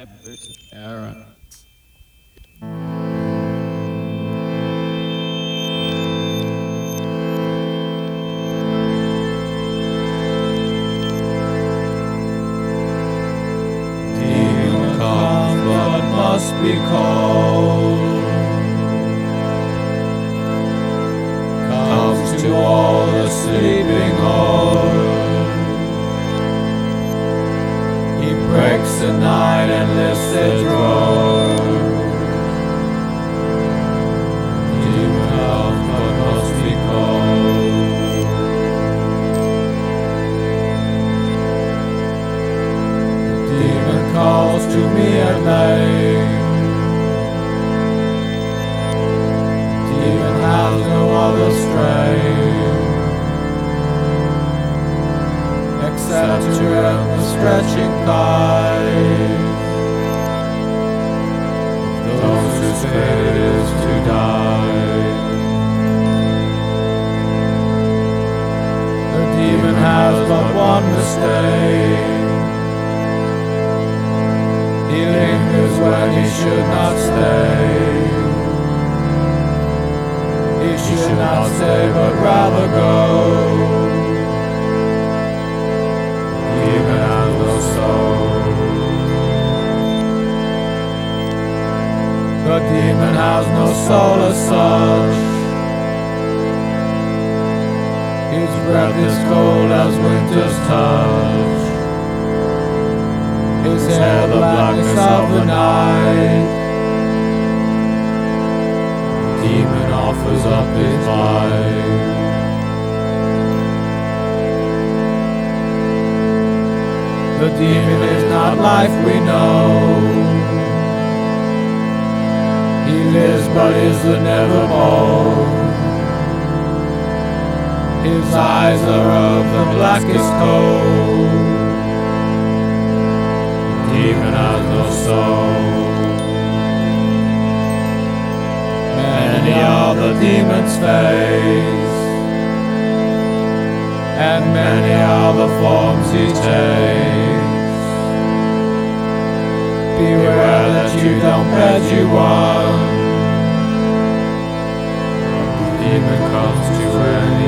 Aaron. Demon comes but must be called. Comes to all the sleeping hold. He breaks the night and lifts the drawer. Demon comes but must be called. The demon calls to me at night. Demon has no other strength except to end the stretching tide of those whose fate is to die. The demon has but one mistake. He lingers when he should not stay. He should not stay but rather go. Demon has no soul. The demon has no soul as such. His breath is cold as winter's touch. His hair the blackness of the night. Demon offers up his life. The demon is not life we know. He lives but is the nevermore. His eyes are of the blackest coal. Demon has no soul. Many are the demon's face, and many are the forms he takes. Beware that you don't bet you won. The demon comes to any